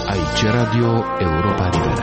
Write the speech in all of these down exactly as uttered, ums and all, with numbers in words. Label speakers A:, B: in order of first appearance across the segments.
A: Aici Radio Europa Liberă.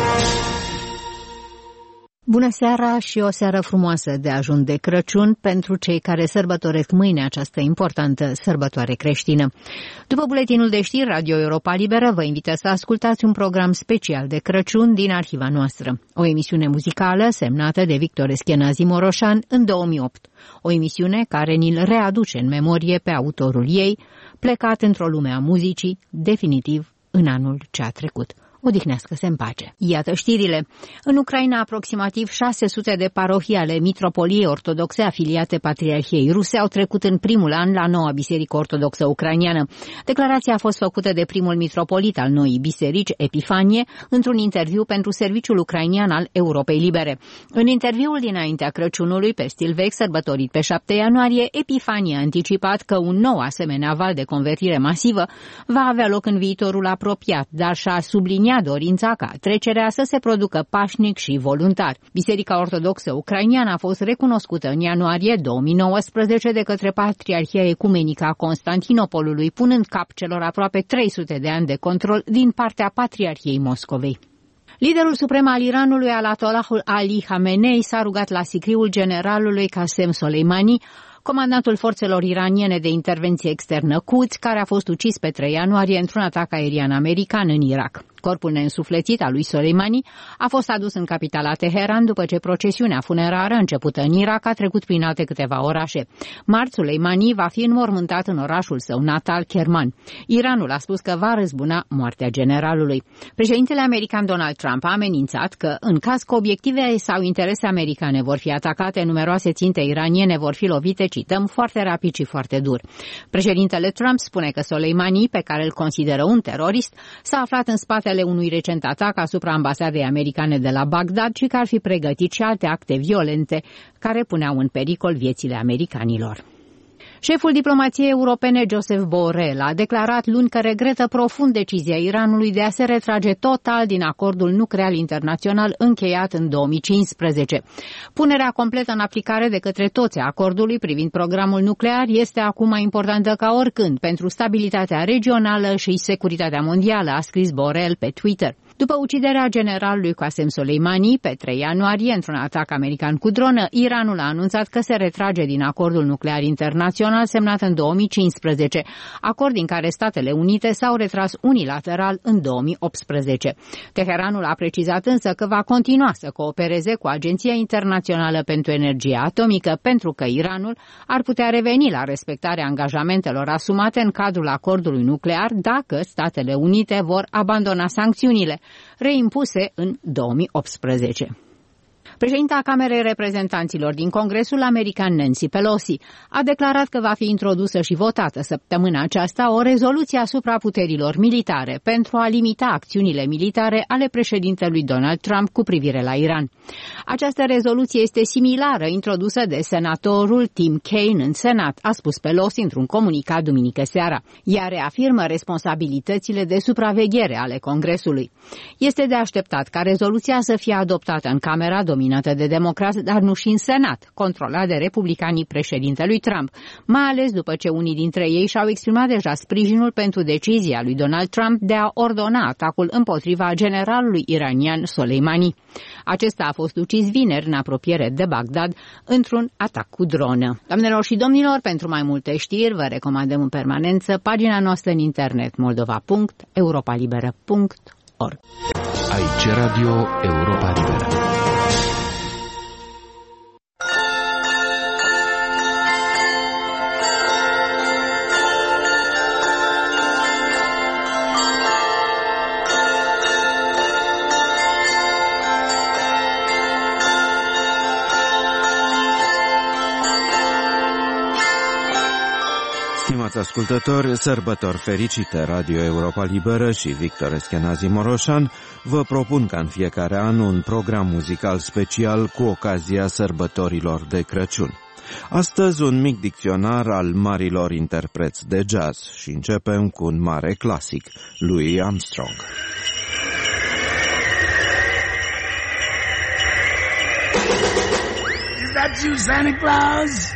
B: Bună seara și o seară frumoasă de ajun de Crăciun pentru cei care sărbătoresc mâine această importantă sărbătoare creștină. După buletinul de știri, Radio Europa Liberă vă invită să ascultați un program special de Crăciun din arhiva noastră. O emisiune muzicală semnată de Victor Eschenazi Moroșan în două mii opt. O emisiune care ni-l readuce în memorie pe autorul ei, plecat într-o lume a muzicii, definitiv în anul ce a trecut. Odihnească-se în pace. Iată știrile. În Ucraina, aproximativ șase sute de parohii ale mitropoliei ortodoxe afiliate Patriarhiei Ruse au trecut în primul an la noua biserică ortodoxă ucraineană. Declarația a fost făcută de primul mitropolit al noii biserici, Epifanie, într-un interviu pentru serviciul ucrainian al Europei Libere. În interviul dinaintea Crăciunului, pe stil vechi, sărbătorit pe șapte ianuarie, Epifanie a anticipat că un nou asemenea val de convertire masivă va avea loc în viitorul apropiat, dar și-a subliniat dorința ca trecerea să se producă pașnic și voluntar. Biserica Ortodoxă Ucraineană a fost recunoscută în ianuarie două mii nouăsprezece de către Patriarhia Ecumenică a Constantinopolului, punând cap celor aproape trei sute de ani de control din partea Patriarhiei Moscovei. Liderul suprem al Iranului, Ayatollahul Ali Khamenei, s-a rugat la sicriul generalului Qasem Soleimani, comandantul forțelor iraniene de intervenție externă Quds, care a fost ucis pe trei ianuarie într-un atac aerian american în Irak. Corpul neînsuflețit al lui Soleimani a fost adus în capitala Teheran după ce procesiunea funerară începută în Irak a trecut prin alte câteva orașe. Marți, Soleimani va fi înmormântat în orașul său natal, Kerman. Iranul a spus că va răzbuna moartea generalului. Președintele american Donald Trump a amenințat că, în caz că obiective sau interese americane vor fi atacate, numeroase ținte iraniene vor fi lovite, cităm, foarte rapid și foarte dur. Președintele Trump spune că Soleimani, pe care îl consideră un terorist, s-a aflat în spate unui recent atac asupra ambasadei americane de la Bagdad și că ar fi pregătit și alte acte violente care puneau în pericol viețile americanilor. Șeful diplomației europene, Josep Borrell, a declarat luni că regretă profund decizia Iranului de a se retrage total din acordul nuclear internațional încheiat în două mii cincisprezece. Punerea completă în aplicare de către toți a acordului privind programul nuclear este acum mai importantă ca oricând pentru stabilitatea regională și securitatea mondială, a scris Borrell pe Twitter. După uciderea generalului Qasem Soleimani pe trei ianuarie într-un atac american cu dronă, Iranul a anunțat că se retrage din acordul nuclear internațional semnat în două mii cincisprezece, acord din care Statele Unite s-au retras unilateral în două mii optsprezece. Teheranul a precizat însă că va continua să coopereze cu Agenția Internațională pentru Energie Atomică, pentru că Iranul ar putea reveni la respectarea angajamentelor asumate în cadrul acordului nuclear dacă Statele Unite vor abandona sancțiunile reimpuse în două mii optsprezece. Președinta Camerei Reprezentanților din Congresul American, Nancy Pelosi, a declarat că va fi introdusă și votată săptămâna aceasta o rezoluție asupra puterilor militare pentru a limita acțiunile militare ale președintelui Donald Trump cu privire la Iran. Această rezoluție este similară introdusă de senatorul Tim Kaine în Senat, a spus Pelosi într-un comunicat duminică seara. Ea reafirmă responsabilitățile de supraveghere ale Congresului. Este de așteptat ca rezoluția să fie adoptată în Camera dominată de democrați, dar nu și în Senat, controlat de republicanii președintelui Trump, mai ales după ce unii dintre ei și-au exprimat deja sprijinul pentru decizia lui Donald Trump de a ordona atacul împotriva generalului iranian Soleimani. Acesta a fost ucis vineri în apropiere de Bagdad într-un atac cu dronă. Doamnelor și domnilor, pentru mai multe știri vă recomandăm în permanență pagina noastră în internet moldova punct europalibera punct org.
A: Aici Radio Europa Liberă.
C: Stimați ascultători, sărbători fericite! Radio Europa Liberă și Victor Eschenazi Moroșan vă propun ca în fiecare an un program muzical special cu ocazia sărbătorilor de Crăciun. Astăzi un mic dicționar al marilor interpreți de jazz și începem cu un mare clasic, Louis Armstrong.
D: Is that you, Santa Claus?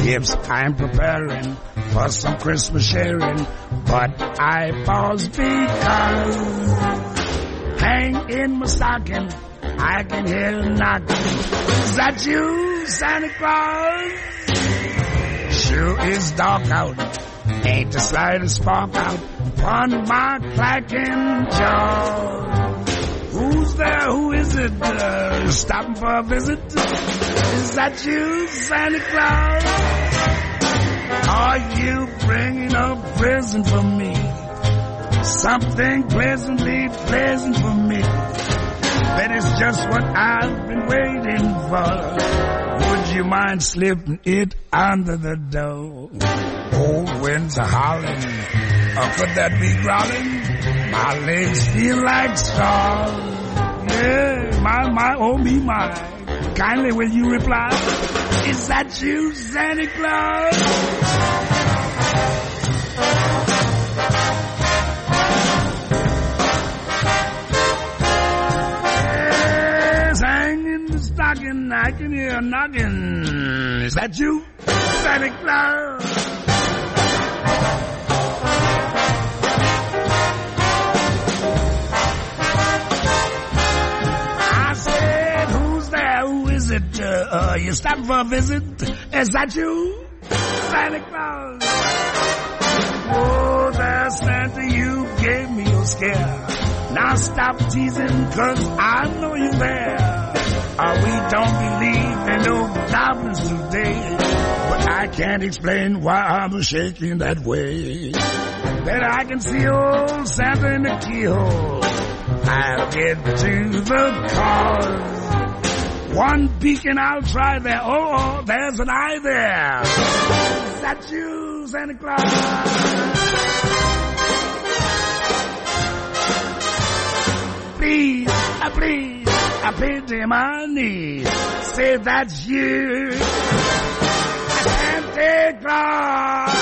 D: gifts I'm preparing for some Christmas sharing, but I pause because hang in my stocking, I can hear a knocking. Is that you, Santa Claus? Sure is dark out, ain't the slightest spark out upon my clacking jaw. Who's there? Who is it? Uh, stopping for a visit? Is that you, Santa Claus? Are you bringing a present for me? Something pleasantly pleasant for me. That is just what I've been waiting for. Would you mind slipping it under the door? Old winds are howling, or could that be growling? My legs feel like straws. Yeah, my, my, oh me, my. Kindly will you reply? Is that you, Santa Claus? Yes, hang in the stocking, I can hear a knocking. Is that you, Santa Claus? Uh, uh, you stopping for a visit? Is that you, Santa Claus? Oh, there, Santa, you gave me a scare. Now stop teasing, cause I know you're there. Uh, we don't believe in no goblins today, but I can't explain why I'm shaking that way. Better I can see old Santa in the keyhole. I'll get to the cause. One beacon, I'll try there. Oh, oh, there's an eye there. Is that you, Santa Claus? Please, uh, please, I pity my knees. Say that's you, Santa Claus.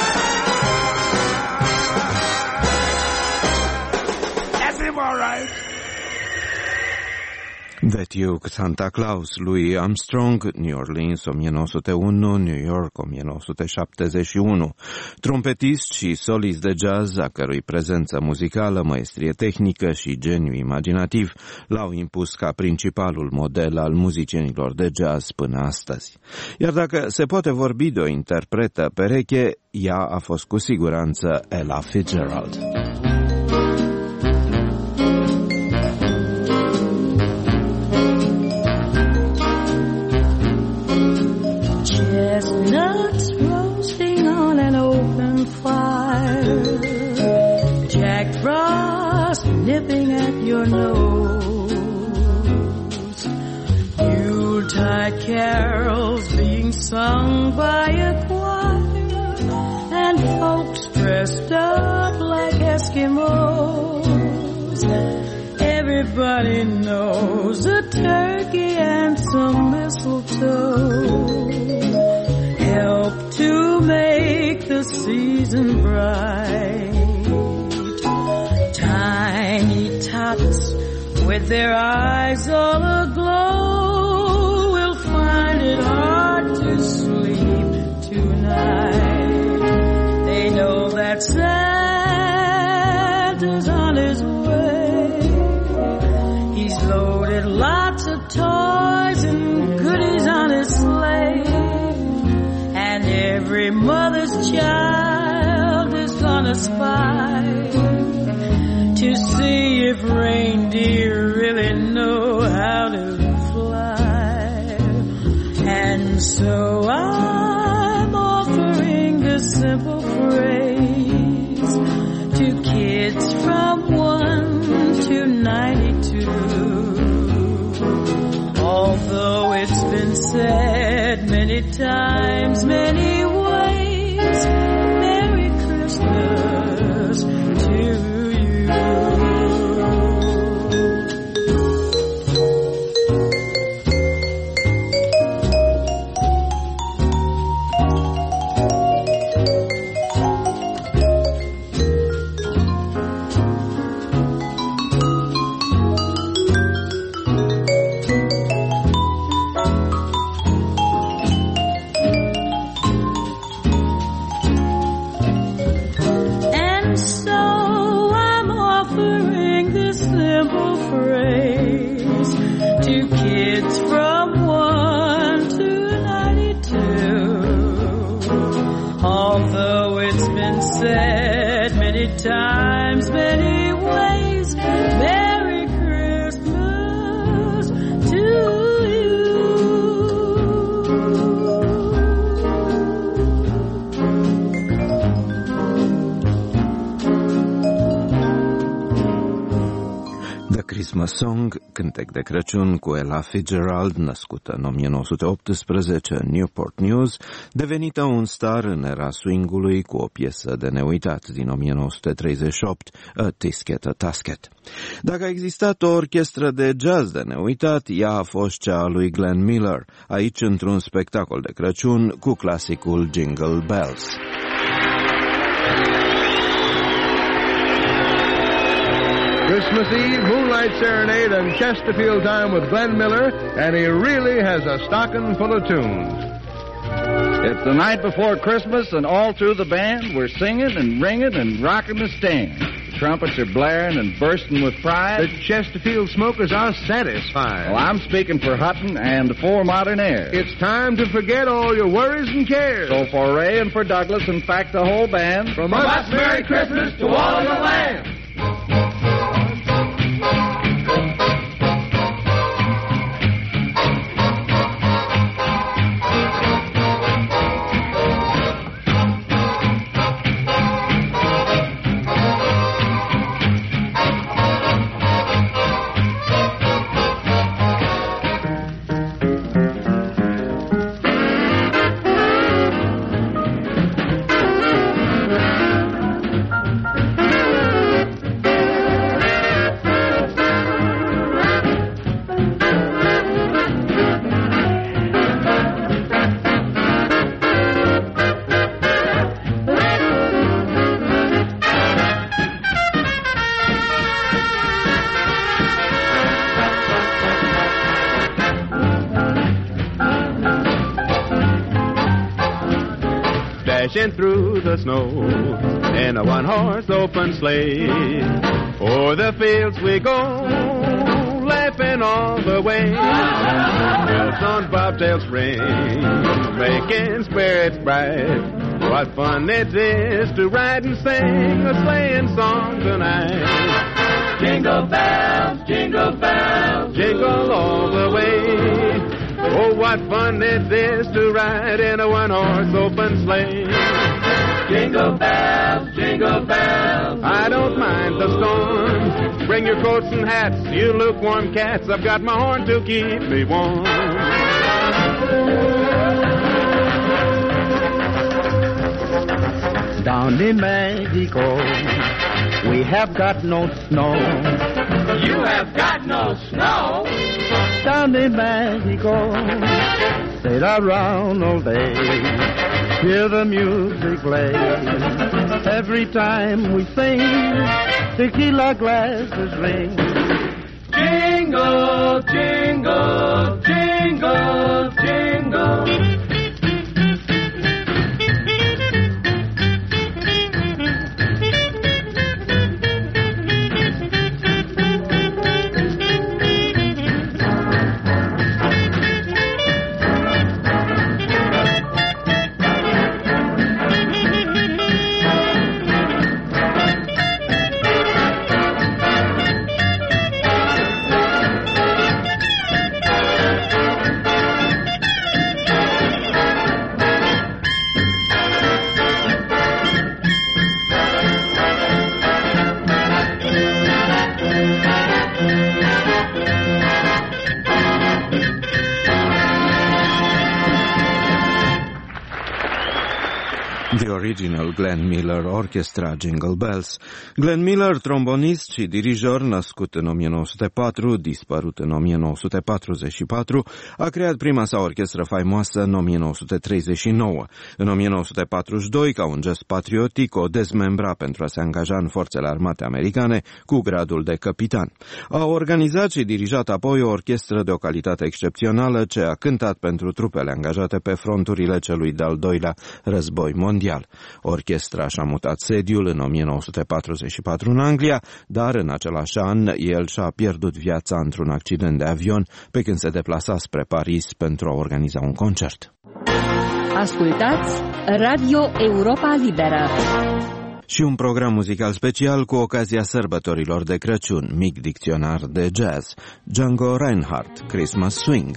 D: That's him, all right.
C: The Duke, Santa Claus, Louis Armstrong, New Orleans o mie nouă sute unu, New York o mie nouă sute șaptezeci și unu. Trompetist și solist de jazz, a cărui prezență muzicală, maestrie tehnică și geniu imaginativ l-au impus ca principalul model al muzicienilor de jazz până astăzi. Iar dacă se poate vorbi de o interpretă pereche, ea a fost cu siguranță Ella Fitzgerald.
E: Chestnuts roasting on an open fire, Jack Frost nipping at your nose, Yuletide carols being sung by a choir, and folks dressed up like Eskimos. Everybody knows a turkey and some mistletoe help to make the season bright. Tiny tots with their eyes all aglow will find it hard to sleep tonight. They know that Santa's on his way. He's loaded lots of toys and goodies on his sleigh. And every mother's child is gonna spy to see if reindeer really know how to fly. And so I'm offering this simple phrase to kids from one to ninety-two. Although it's been said many times, many ways, Merry Christmas to you. times, many ways. Merry Christmas to you.
C: The Christmas Song, cântec de Crăciun cu Ella Fitzgerald, născută în o mie nouă sute optsprezece în Newport News, devenită un star în era swingului cu o piesă de neuitat din o mie nouă sute treizeci și opt, A Tisket, a Tasket. Dacă a existat o orchestră de jazz de neuitat, ea a fost cea a lui Glenn Miller, aici într-un spectacol de Crăciun cu clasicul Jingle Bells.
F: Christmas Eve, Moonlight Serenade, and Chesterfield time with Glenn Miller, and he really has a stocking full of tunes.
G: It's the night before Christmas, and all through the band, we're singing and ringing and rocking the stand. The trumpets are blaring and bursting with pride.
F: The Chesterfield smokers are satisfied.
G: Well, I'm speaking for Hutton and the four modern airs.
F: It's time to forget all your worries and cares.
G: So for Ray and for Douglas, in fact, the whole band,
F: from, from us, Merry Christmas to all of the land.
H: Dashing through the snow in a one-horse open sleigh. O'er the fields we go, laughing all the way. Bells on bobtails ring, making spirits bright. What fun it is to ride and sing a sleighing song tonight.
I: Jingle bells, jingle bells,
H: jingle all the way. Oh, what fun it is to ride in a one-horse open sleigh.
I: Jingle bells, jingle bells,
H: I don't mind the storm. Bring your coats and hats, you lukewarm cats. I've got my horn to keep me warm.
J: Down in Mexico, we have got no snow.
I: You have got no snow?
J: Down in Mexico, sit around all day, hear the music play. Every time we sing, tequila glasses ring.
I: Jingle, jingle, jingle, jingle.
C: The original Glenn Miller Orchestra, Jingle Bells. Glenn Miller, trombonist și dirijor, născut în o mie nouă sute patru, dispărut în o mie nouă sute patruzeci și patru, a creat prima sa orchestră faimoasă în o mie nouă sute treizeci și nouă. În o mie nouă sute patruzeci și doi, ca un gest patriotic, o dezmembra pentru a se angaja în forțele armate americane cu gradul de capitan. A organizat și dirijat apoi o orchestră de o calitate excepțională ce a cântat pentru trupele angajate pe fronturile celui de-al doilea război mondial. Orchestra și-a mutat sediul în o mie nouă sute patruzeci și patru în Anglia, dar în același an el și-a pierdut viața într-un accident de avion pe când se deplasa spre Paris pentru a organiza un concert.
K: Ascultați Radio Europa Liberă.
C: Și un program muzical special cu ocazia sărbătorilor de Crăciun, mic dicționar de jazz, Django Reinhardt, Christmas Swing.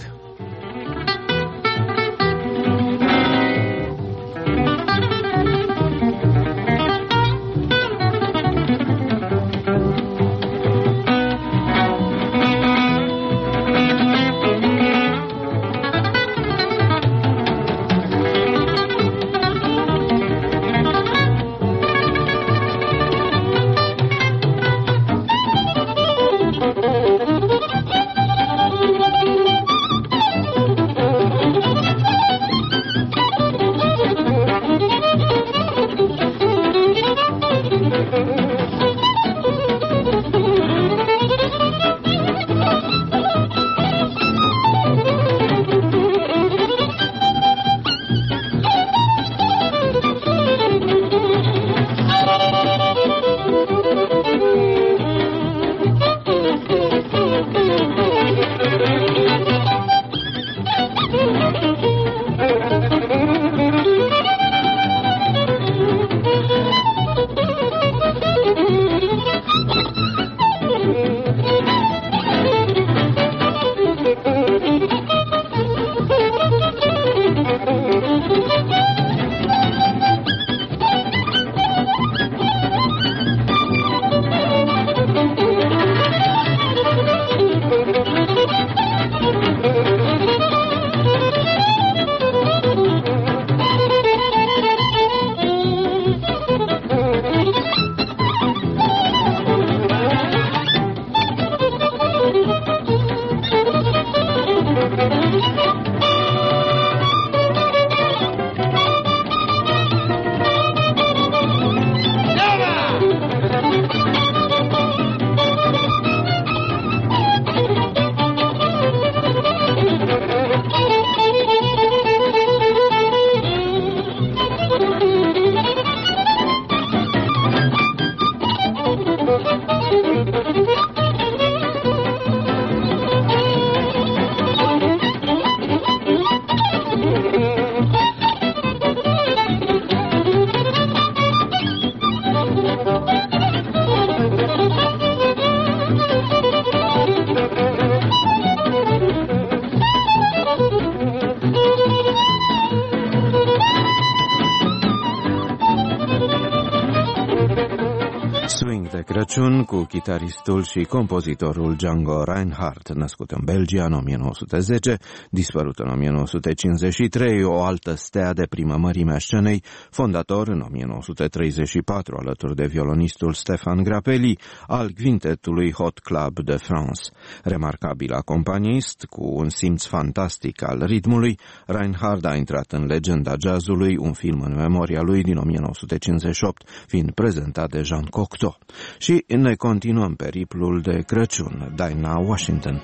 C: Crăciun cu chitaristul și compozitorul Django Reinhardt, născut în Belgia în o mie nouă sute zece, dispărut în o mie nouă sute cincizeci și trei, o altă stea de primă mărime a scenei, fondator în o mie nouă sute treizeci și patru alături de violonistul Stéphane Grappelli al quintetului Hot Club de France. Remarcabil acompanist, cu un simț fantastic al ritmului, Reinhardt a intrat în legenda jazzului, un film în memoria lui din o mie nouă sute cincizeci și opt, fiind prezentat de Jean Cocteau. Și ne continuăm periplul de Crăciun, Dinah Washington.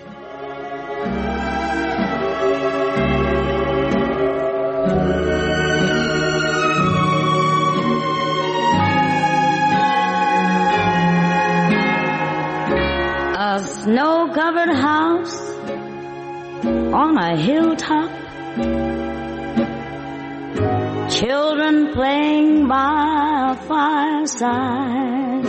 K: A snow-covered house on a hilltop, children playing by a fireside,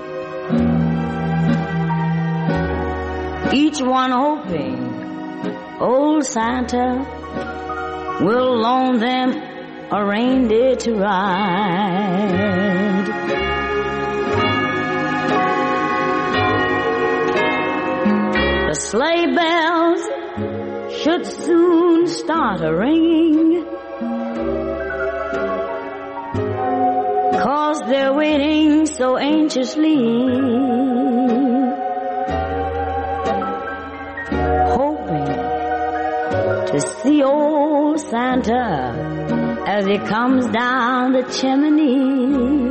K: each one hoping old Santa will loan them a reindeer to ride. The sleigh bells should soon start a-ringing, 'cause they're waiting so anxiously, hoping to see old Santa as he comes down the chimney.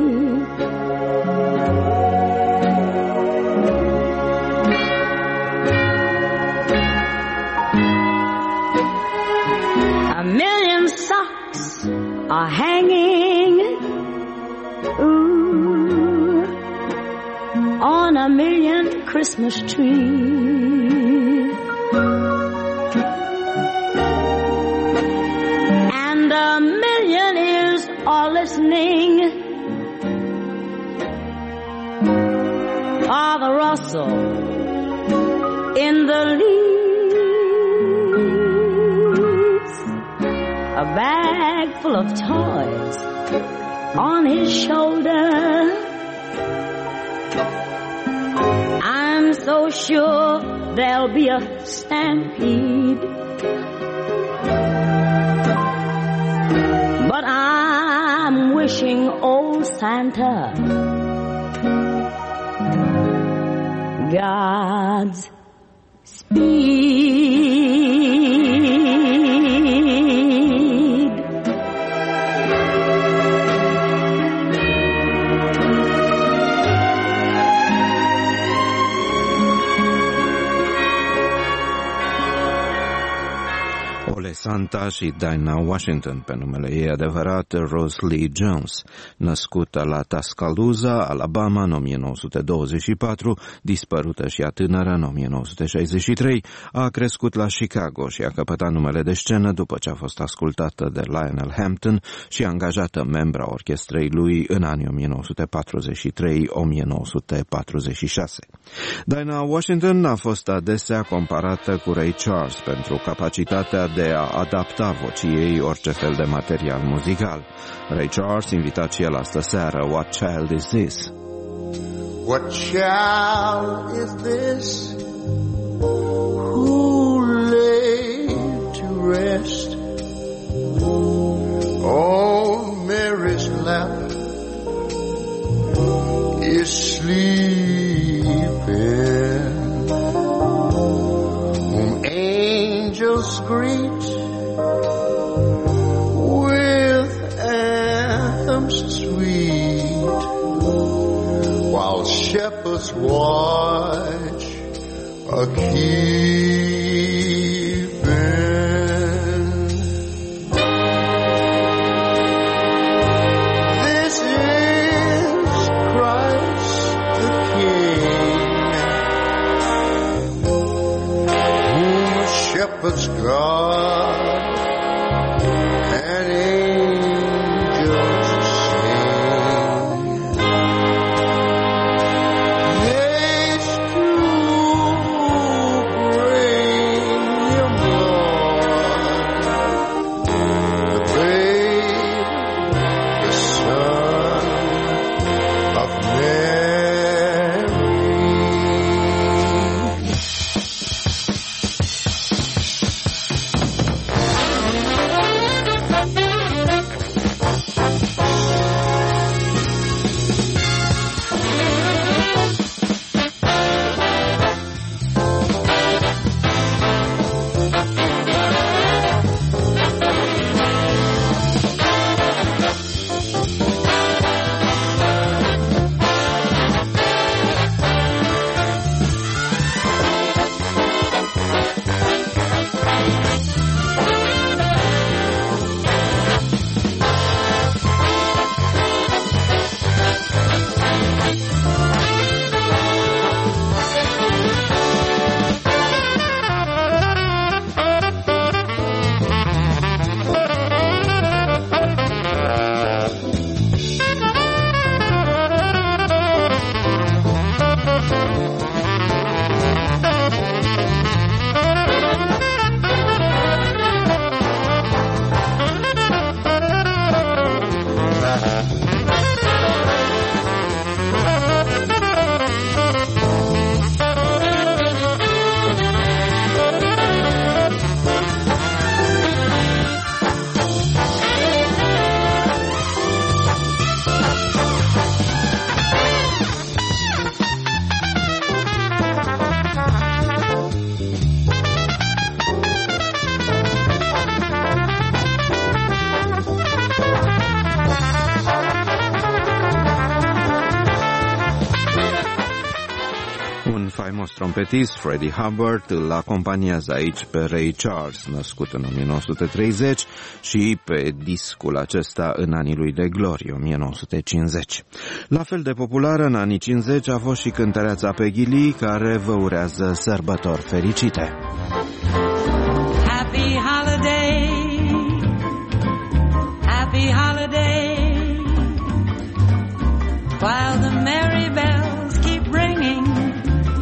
K: A million socks are hanging, ooh, on a millionth Christmas tree, and a million ears are listening rustle in the leaves, a bag full of toys on his shoulder. I'm so sure there'll be a stampede, but I'm wishing old Santa God's speed.
C: Santa și Dinah Washington, pe numele ei adevărat Rose Lee Jones, născută la Tuscaloosa, Alabama, în o mie nouă sute douăzeci și patru, dispărută și a tânără în o mie nouă sute șaizeci și trei, a crescut la Chicago și a căpătat numele de scenă după ce a fost ascultată de Lionel Hampton și angajată membra orchestrei lui în anii o mie nouă sute patruzeci și trei - o mie nouă sute patruzeci și șase. Dinah Washington a fost adesea comparată cu Ray Charles pentru capacitatea de a adapta vocii ei orice fel de material muzical. Ray Charles, invitat și el astă seară, What Child Is This?
L: What child is this who laid to rest on Mary's lap is sleeping, whom angels greet with anthems sweet, while shepherds watch a keeping. This is Christ the King, whom the shepherds guard and angels sing. Haste to bring him, Lord, the babe, the Son of Mary.
C: Trompetist Freddie Hubbard îl acompaniază aici pe Ray Charles, născut în o mie nouă sute treizeci, și pe discul acesta în anii lui de glorie, o mie nouă sute cincizeci. La fel de populară în anii cincizeci a fost și cântăreața Peggy Lee, care vă urează sărbători fericite.
E: Happy holiday, happy holiday, while the merry bells keep ringing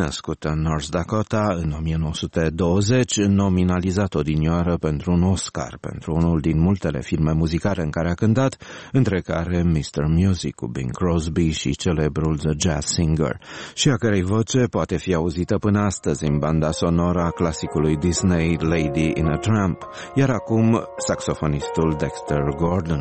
C: născut în North Dakota în o mie nouă sute douăzeci, nominalizat odinioară pentru un Oscar pentru unul din multele filme muzicale în care a cântat, între care mister Music cu Bing Crosby și celebrul The Jazz Singer, și a cărei voce poate fi auzită până astăzi în banda sonoră a clasicului Disney Lady in a Tramp, iar acum saxofonistul Dexter Gordon.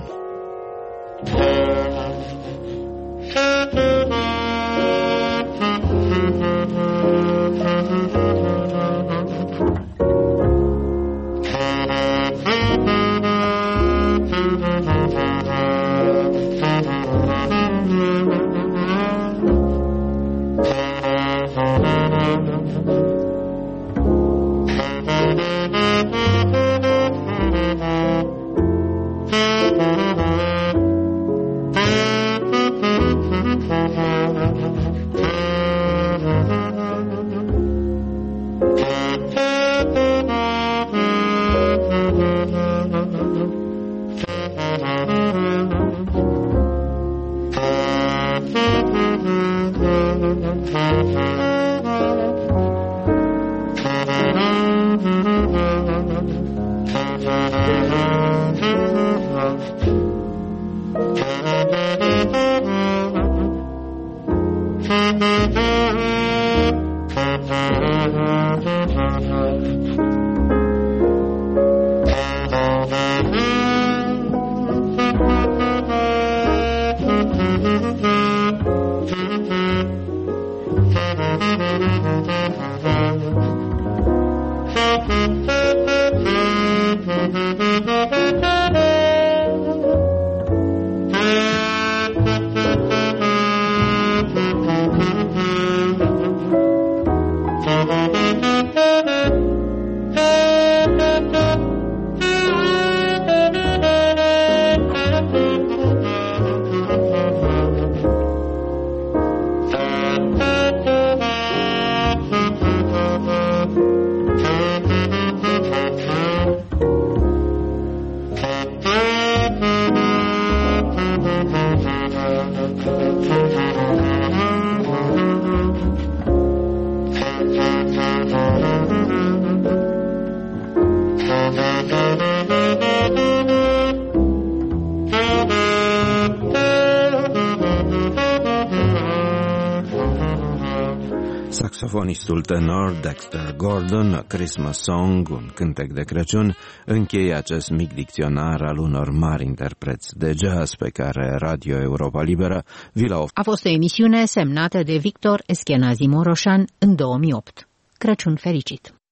C: Saxofonistul tenor Dexter Gordon, A Christmas Song, un cântec de Crăciun, încheie acest mic dicționar al unor mari interpreți de jazz pe care Radio Europa Liberă vi l-a oferit.
B: A fost o emisiune semnată de Victor Eschenazi Moroșan în două mii opt. Crăciun fericit!